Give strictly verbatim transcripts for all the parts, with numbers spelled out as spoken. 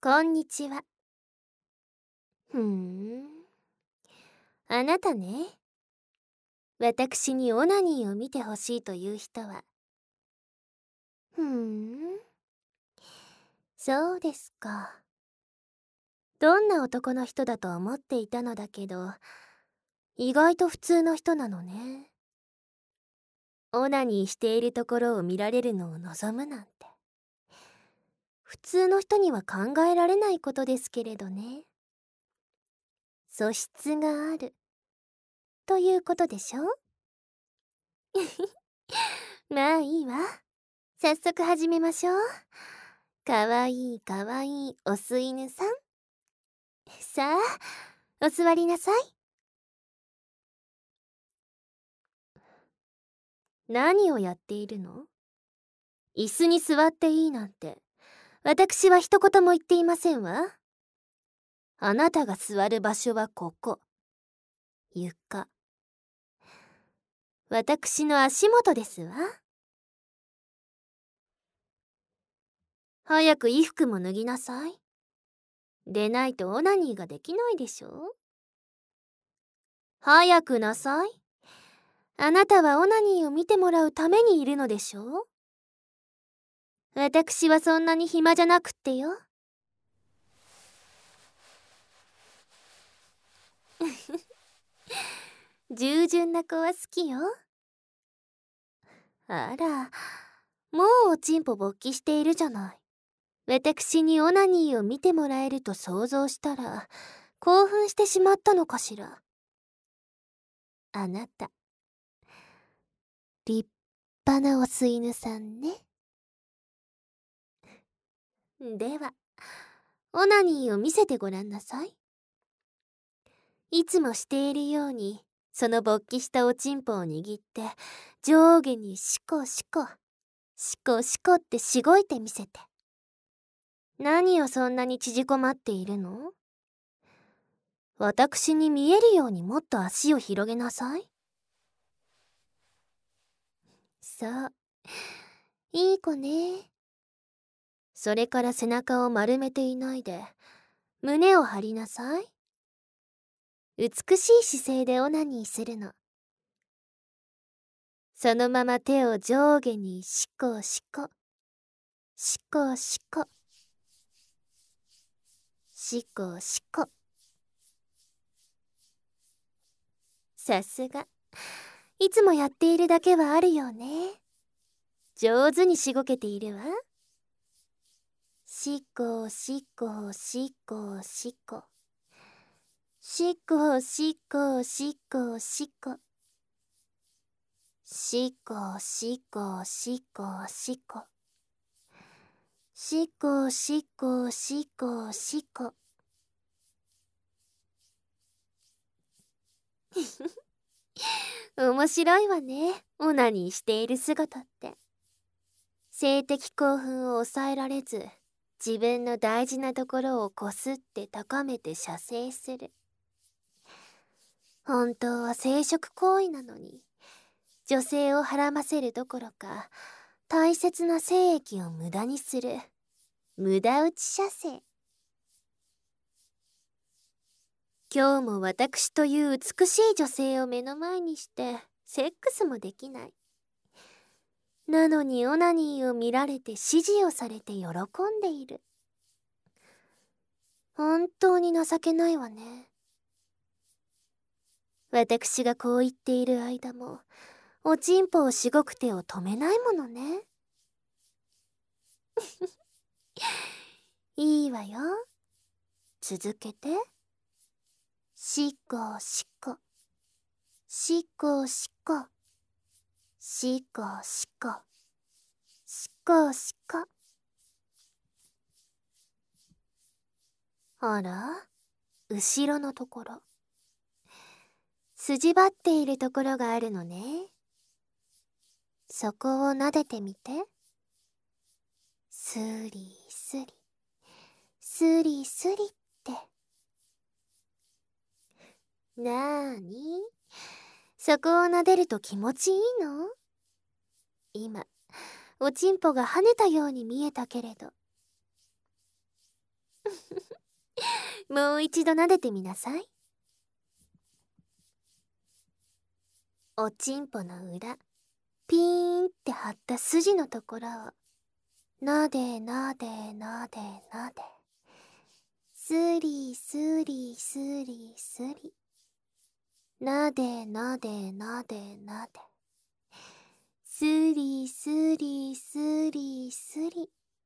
こんにちは。ふーん。あなたね。私にオナニーを見てほしいという人は。ふーん。そうですか。どんな男の人だと思っていたのだけど、意外と普通の人なのね。オナニーしているところを見られるのを望むなんて。普通の人には考えられないことですけれどね。素質がある。ということでしょ？まあいいわ。早速始めましょう。かわいいかわいいオス犬さん。さあ、お座りなさい。何をやっているの？椅子に座っていいなんて、私は一言も言っていませんわ。あなたが座る場所はここ。床。私の足元ですわ。早く衣服も脱ぎなさい。でないとオナニーができないでしょ。早くなさい。あなたはオナニーを見てもらうためにいるのでしょ。私はそんなに暇じゃなくってよ。従順な子は好きよ。あら、もうおちんぽ勃起しているじゃない。私にオナニーを見てもらえると想像したら、興奮してしまったのかしら。あなた、立派なオス犬さんね。では、オナニーを見せてごらんなさい。いつもしているように、その勃起したおちんぽを握って、上下にシコシコ、シコシコってしごいてみせて。何をそんなに縮こまっているの？私に見えるようにもっと足を広げなさい。そう。いい子ね。それから背中を丸めていないで、胸を張りなさい。美しい姿勢でオナニーするの。そのまま手を上下にシコシコ、シコシコ、シコシコ。さすが。いつもやっているだけはあるよね。上手にしごけているわ。シコシコシコシコ。シコシコシコシコ。シコシコシコシコ。シコシコシコシコ。面白いわね、オナニーしている姿って。性的興奮を抑えられず、自分の大事なところをこすって高めて射精する。本当は生殖行為なのに、女性をはらませるどころか、大切な精液を無駄にする。無駄打ち射精。今日も私という美しい女性を目の前にして、セックスもできない。なのにオナニーを見られて指示をされて喜んでいる。本当に情けないわね。私がこう言っている間も、おちんぽをしごく手を止めないものね。いいわよ。続けて。しこしこ。しこしこ。しこしこ。しこしこ。あら、後ろのところ。筋張っているところがあるのね。そこを撫でてみて。スリスリ。スリスリって。なーに？そこを撫でると気持ちいいの？今、おちんぽが跳ねたように見えたけれど。 もう一度撫でてみなさい。おちんぽの裏、ピーンって張った筋のところをなでなでなでなで、スリスリスリスリ、なでなでなでなで、スリスリスリスリ。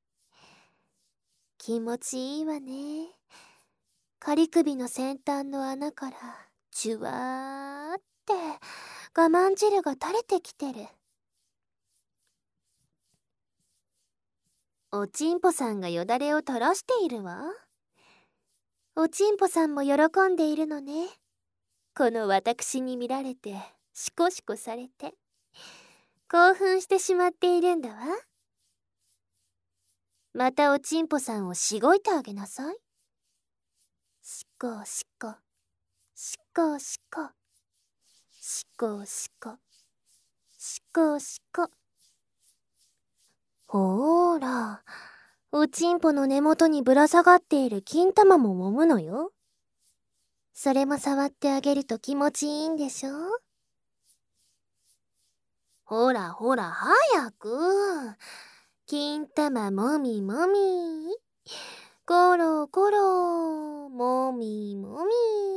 気持ちいいわね。仮首の先端の穴からジュワーって我慢汁が垂れてきてる。おちんぽさんがよだれを垂らしているわ。おちんぽさんも喜んでいるのね。この私に見られてシコシコされて興奮してしまっているんだわ。またおちんぽさんをしごいてあげなさい。しこしこしこしこしこしこしこしこ。ほーら、おちんぽの根元にぶら下がっている金玉も揉むのよ。それも触ってあげると気持ちいいんでしょ。ほらほら早く。金玉もみもみ。ゴロゴロもみもみ。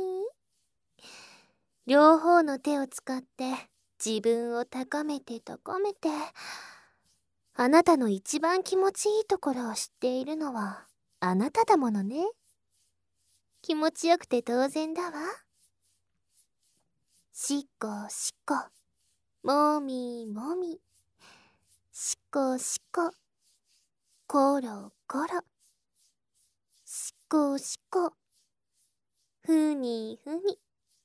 両方の手を使って自分を高めて高めて。あなたの一番気持ちいいところを知っているのはあなただものね。気持ちよくて当然だわ。しこしこもみもみ、しこしこコロコロ、しこしこふにふに。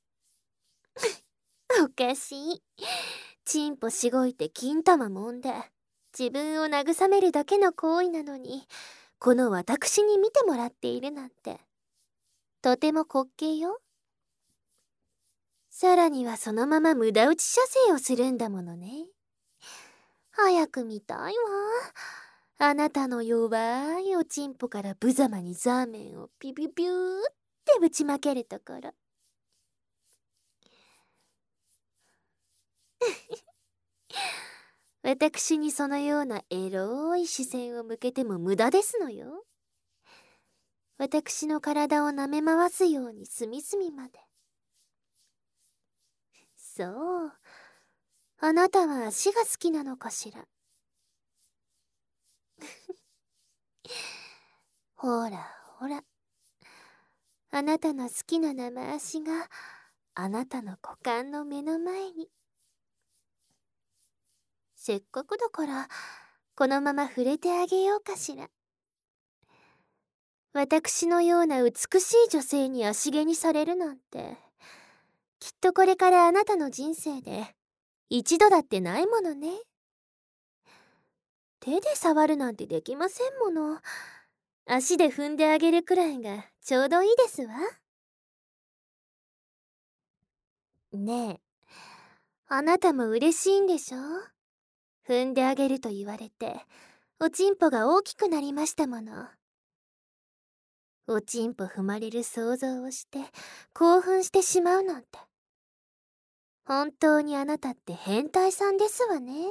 おかしい。ちんぽしごいて金玉もんで自分を慰めるだけの行為なのに、この私に見てもらっているなんてとても滑稽よ。さらにはそのまま無駄打ち射精をするんだものね。早く見たいわ。あなたの弱いおちんぽから無様にザーメンをピピピューってぶちまけるところ。私にそのようなエロい視線を向けても無駄ですのよ。私の体を舐め回すように隅々まで。そう、あなたは足が好きなのかしら。ほらほら、あなたの好きな生足があなたの股間の目の前に。せっかくだからこのまま触れてあげようかしら。私のような美しい女性に足毛にされるなんて、きっとこれからあなたの人生で一度だってないものね。手で触るなんてできませんもの。足で踏んであげるくらいがちょうどいいですわ。ねえ、あなたも嬉しいんでしょ？踏んであげると言われておちんぽが大きくなりましたもの。おちんぽ踏まれる想像をして興奮してしまうなんて、本当にあなたって変態さんですわね。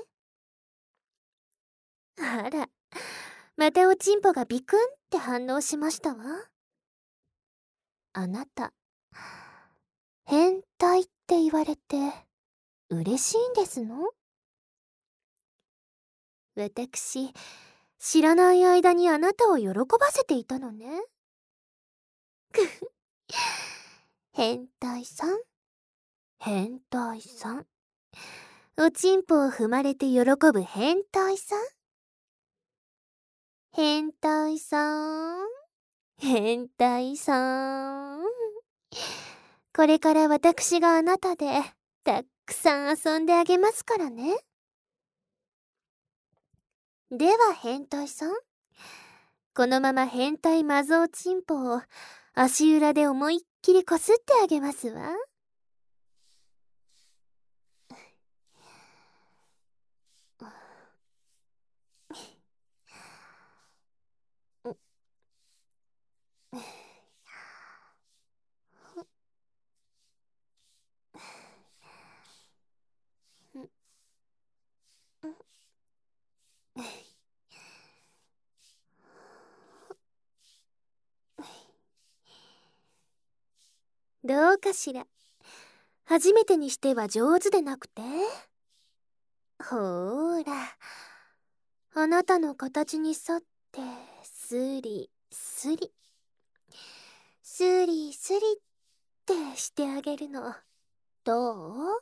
あら、またおちんぽがビクンって反応しましたわ。あなた変態って言われて嬉しいんですの？私、知らない間にあなたを喜ばせていたのね。変態さん、変態さん。おちんぽを踏まれて喜ぶ変態さん。変態さん、変態さん。これから私があなたでたくさん遊んであげますからね。では変態さん、このまま変態マゾーチンポを足裏で思いっきりこすってあげますわ。 どうかしら。初めてにしては上手でなくて。ほーら、あなたの形に沿ってスリスリスリスリってしてあげるの。どう？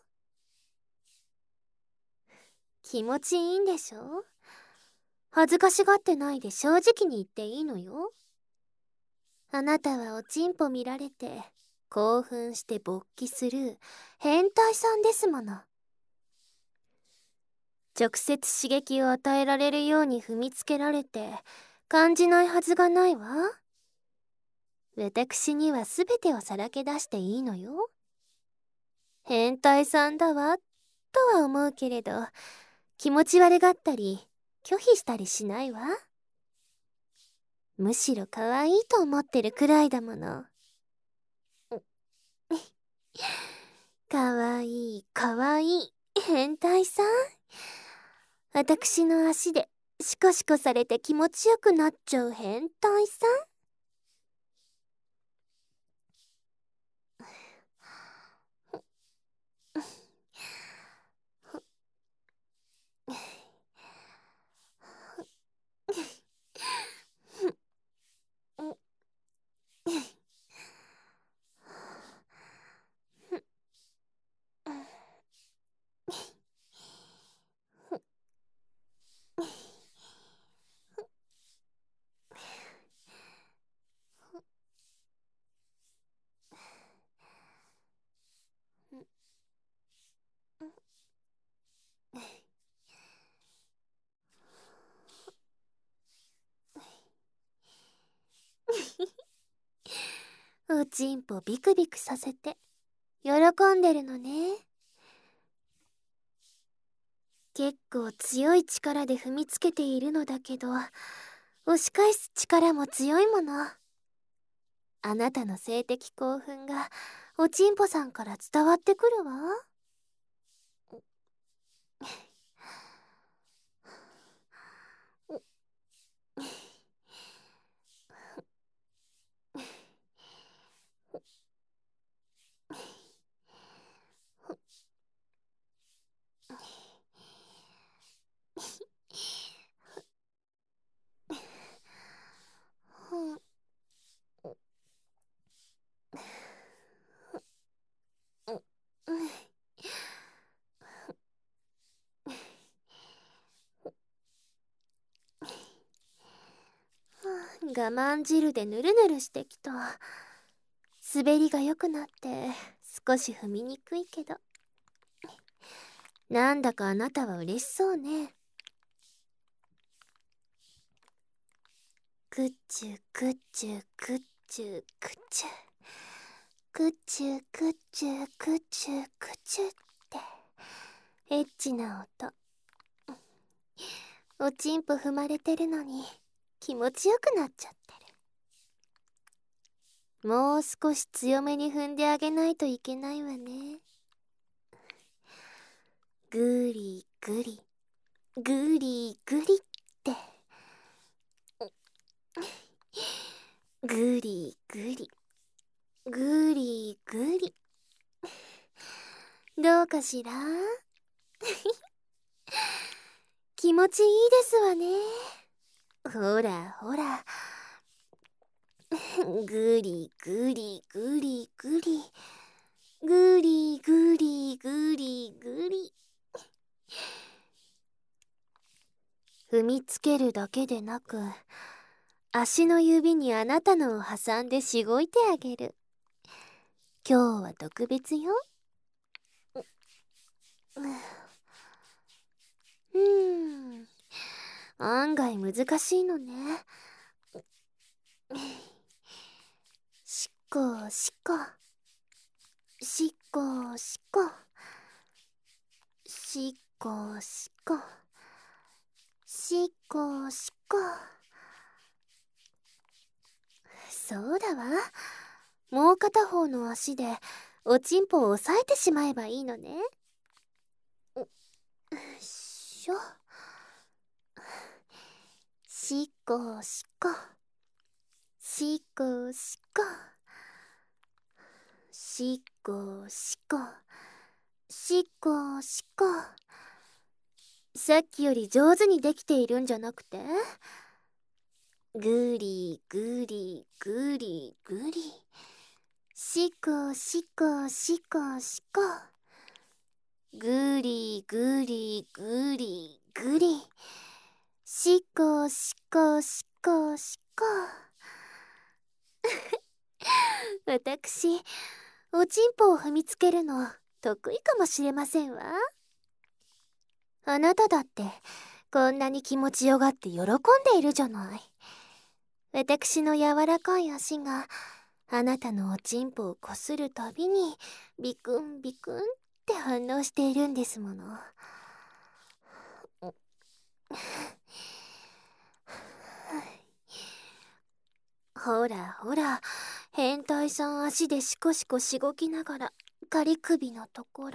気持ちいいんでしょ？恥ずかしがってないで正直に言っていいのよ。あなたはおちんぽ見られて興奮して勃起する変態さんですもの。直接刺激を与えられるように踏みつけられて感じないはずがないわ。私には全てをさらけ出していいのよ。変態さんだわとは思うけれど、気持ち悪がったり拒否したりしないわ。むしろ可愛いと思ってるくらいだもの。かわいいかわいい変態さん。私の足でシコシコされて気持ちよくなっちゃう変態さん。おちんぽビクビクさせて喜んでるのね。結構強い力で踏みつけているのだけど、押し返す力も強いもの。あなたの性的興奮がおちんぽさんから伝わってくるわ。我慢汁でぬるぬるしてきた。滑りが良くなって少し踏みにくいけど、なんだかあなたは嬉しそうね。くっちゅくっちゅくっちゅくっちゅくっちゅくっちゅくっちゅくっちゅってエッチな音。おちんぽ踏まれてるのに気持ちよくなっちゃってる。もう少し強めに踏んであげないといけないわね。ぐりぐりぐりぐりってぐりぐりぐりぐり。どうかしら？気持ちいいですわね。ほらほら、ぐりぐりぐりぐりぐりぐりぐりぐり。踏みつけるだけでなく、足の指にあなたのを挟んでしごいてあげる。今日は特別よ。うーん、案外難しいのね。しっこしっこしっこしっこしっこしっこしっこしっこ。そうだわ。もう片方の足でおちんぽを押さえてしまえばいいのね。よいしょ。しっこしっこしっこしっこしっこしっこしっこしっこ。さっきより上手にできているんじゃなくて、ぐりぐりぐりぐり、しっこしっこしっこしっこ、ぐりぐりぐりぐり、しっこしっこしっこしっこ。私、おちんぽを踏みつけるの得意かもしれませんわ。あなただってこんなに気持ちよがって喜んでいるじゃない。私の柔らかい足があなたのおちんぽをこするたびにビクンビクンって反応しているんですもの。ほらほら、変態さん足でシコシコしごきながら仮首のところ、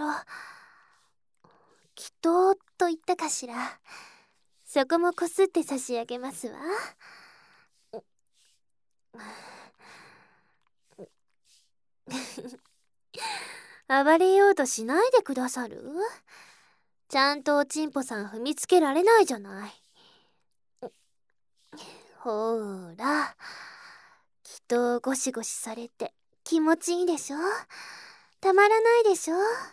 きとーっと言ったかしら。そこもこすって差し上げますわ。暴れようとしないでくださる？ちゃんとおちんぽさん踏みつけられないじゃない。ほーら、きっとゴシゴシされて気持ちいいでしょ？たまらないでしょ？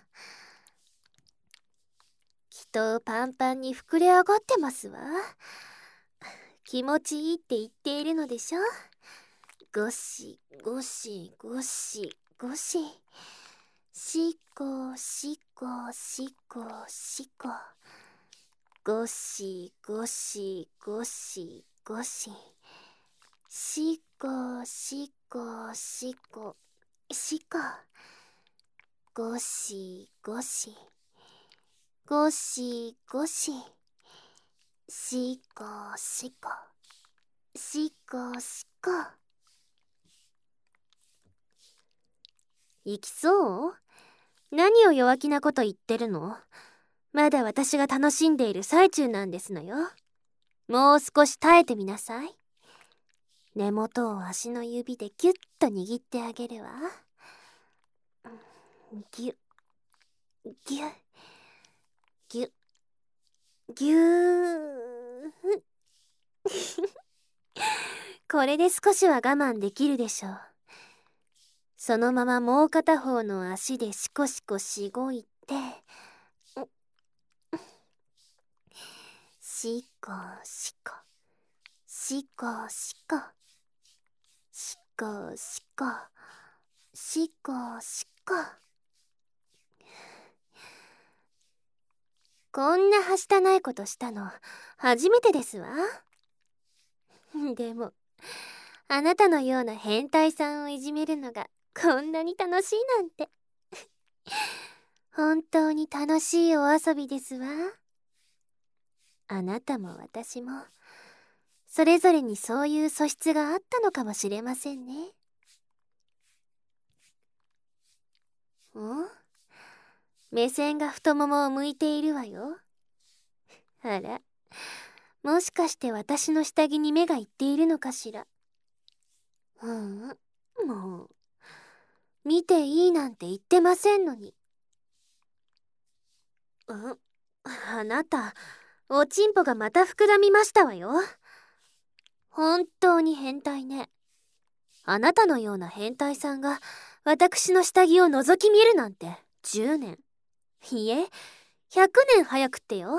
きっとパンパンに膨れ上がってますわ。気持ちいいって言っているのでしょ？ゴシゴシゴシゴシ、しっこしっこしっこしっこ、ゴシゴシゴシゴシ、しっこしっこしっこしっこ、ゴシゴシゴシゴシ、しっこしっこしっこしっこ。行きそう？何を弱気なこと言ってるの？まだ私が楽しんでいる最中なんですのよ。もう少し耐えてみなさい。根元を足の指でギュッと握ってあげるわ。ギュッギュッギュッギューこれで少しは我慢できるでしょう。そのままもう片方の足でシコシコしごいて、しこしこしこしこしこしこしこしこ。こんなはしたないことしたの初めてですわ。でもあなたのような変態さんをいじめるのがこんなに楽しいなんて本当に楽しいお遊びですわ。あなたも私もそれぞれにそういう素質があったのかもしれませんね。ん？目線が太ももを向いているわよ。あら、もしかして私の下着に目がいっているのかしら。うん、もう見ていいなんて言ってませんのに。ん？あなた、おちんぽがまた膨らみましたわよ。本当に変態ね。あなたのような変態さんが私の下着を覗き見るなんてじゅうねん、いえひゃくねん早くってよ。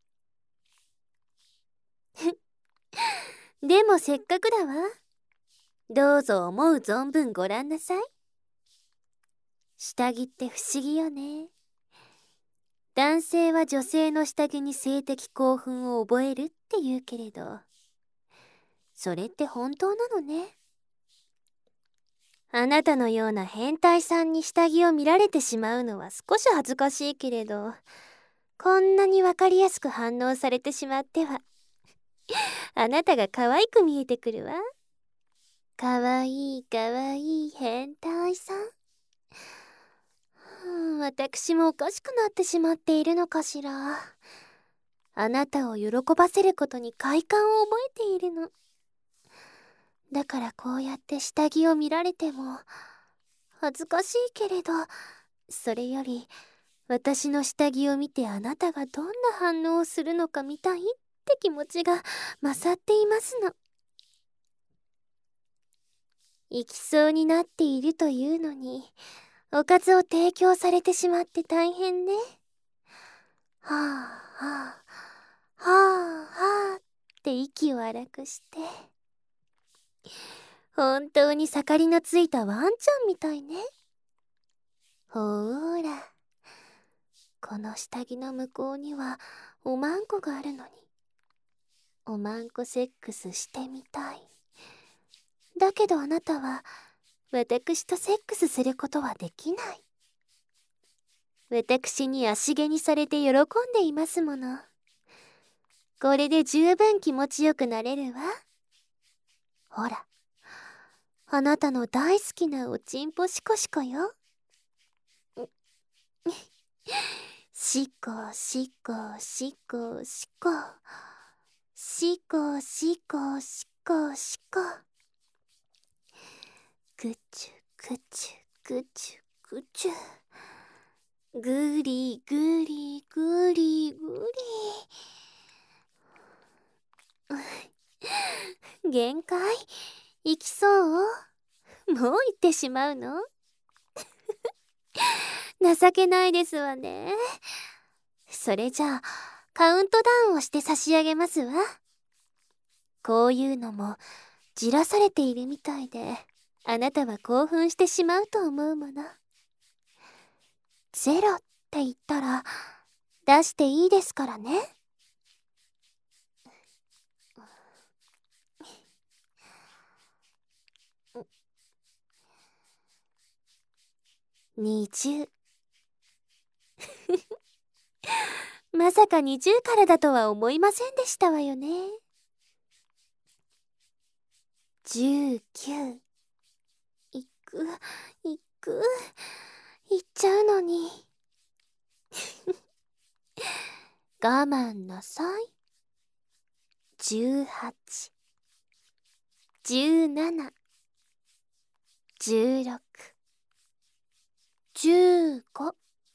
でもせっかくだわ。どうぞ思う存分ご覧なさい。下着って不思議よね。男性は女性の下着に性的興奮を覚えるって言うけれど、それって本当なのね。あなたのような変態さんに下着を見られてしまうのは少し恥ずかしいけれど、こんなにわかりやすく反応されてしまってはあなたが可愛く見えてくるわ。可愛い可愛い変態さん。うん、私もおかしくなってしまっているのかしら。あなたを喜ばせることに快感を覚えているの。だからこうやって下着を見られても、 恥ずかしいけれど、それより私の下着を見てあなたがどんな反応をするのか見たいって気持ちが勝っていますの。行きそうになっているというのに、おかずを提供されてしまって大変ね。はあはあ、はあはあって息を荒くして。本当に盛りのついたワンちゃんみたいね。ほーら。この下着の向こうにはおまんこがあるのに、おまんこセックスしてみたい。だけどあなたは私とセックスすることはできない。私に足毛にされて喜んでいますもの。これで十分気持ちよくなれるわ。ほら、あなたの大好きなおちんぽシコシコよ。シコシコシコシコシコシコシコシコ、ぐちゅぐちゅぐちゅぐちゅ、ぐりぐりぐりぐり。限界？行きそう？もう行ってしまうの？情けないですわね。それじゃあカウントダウンをして差し上げますわ。こういうのもじらされているみたいで、あなたは興奮してしまうと思うもの。ゼロって言ったら出していいですからね。にじゅう。まさかにじゅうからだとは思いませんでしたわよね。じゅうきゅう。いく、いく、いっちゃうのに。我慢なさい。じゅうはち、じゅうなな、じゅうろく、じゅうご。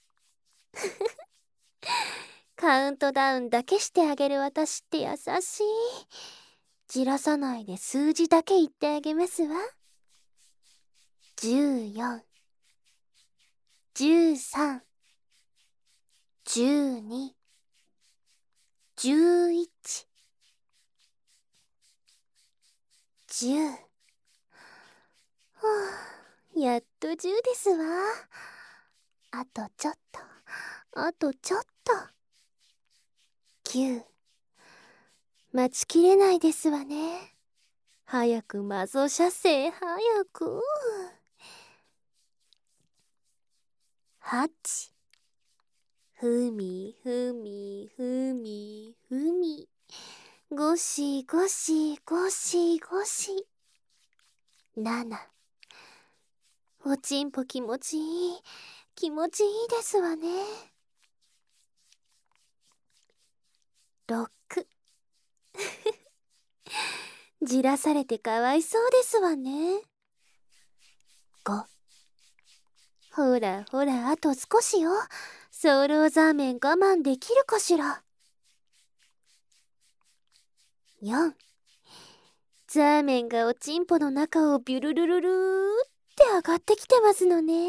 カウントダウンだけしてあげる私って優しい。じらさないで数字だけ言ってあげますわ。じゅうよん、じゅうさん、じゅうに、じゅういち、じゅう。はあ、やっとじゅうですわ。あとちょっと、あとちょっと。きゅう。待ちきれないですわね。早くマゾ射精、早く。はち。ふみふみふみふみ。ごしごしごしごし。なな。おちんぽ気持ちいい。気持ちいいですわね。ろく。じらされてかわいそうですわね。ご。ほらほら、あと少しよ。ソウルザーメン我慢できるかしら。よん。ザーメンがおちんぽの中をビュルルルルーって上がってきてますのね。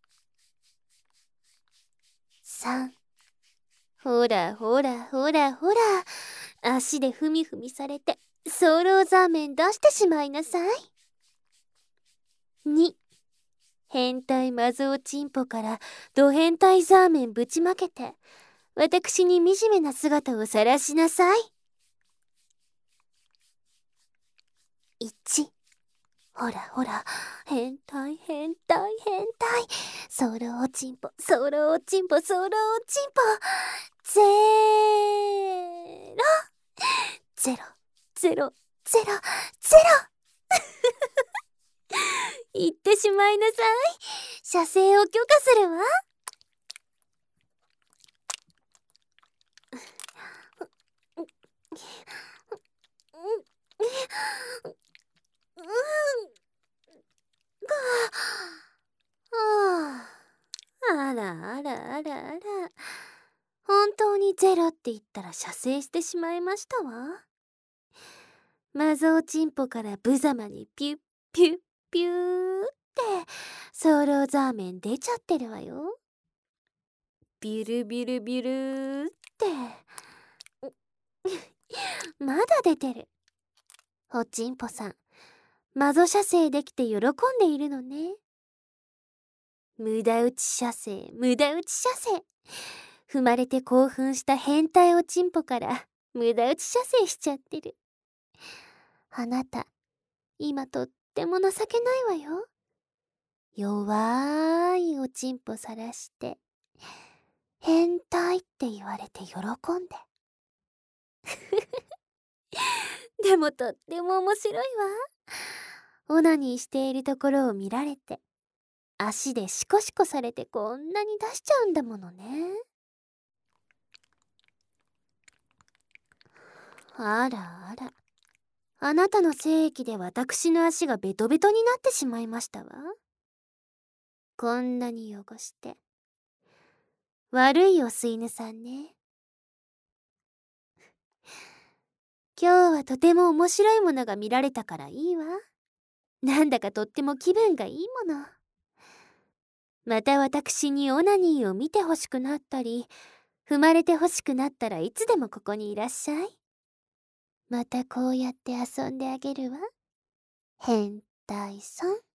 さん。ほらほらほらほら、足でふみふみされてソウルザーメン出してしまいなさい。に。変態マゾおちんぽからド変態ザーメンぶちまけて私に惨めな姿を晒しなさい。いち。ほらほら、変態変態変態、ソウルおちんぽソウルおちんぽソウルおちんぽ、ゼロゼロゼロゼロゼロ。言ってしまいなさい。射精を許可するわ。 から射精してしまいましたわ。マゾウチンポから無様にピュッピュッピューってソウルザーメン出ちゃってるわよ。ビュルビュルビュルーってまだ出てる。おちんぽさん、マゾ射精できて喜んでいるのね。無駄打ち射精、無駄打ち射精。踏まれて興奮した変態おちんぽから無駄打ち射精しちゃってる。あなた、今とっても情けないわよ。弱いおちんぽさらして、変態って言われて喜んで。でもとっても面白いわ。オナニーしているところを見られて、足でシコシコされてこんなに出しちゃうんだものね。あらあら。あなたの精液で私の足がベトベトになってしまいましたわ。こんなに汚して。悪いお吸い犬さんね。今日はとても面白いものが見られたからいいわ。なんだかとっても気分がいいもの。また私にオナニーを見てほしくなったり、踏まれてほしくなったらいつでもここにいらっしゃい。またこうやって遊んであげるわ。変態さん。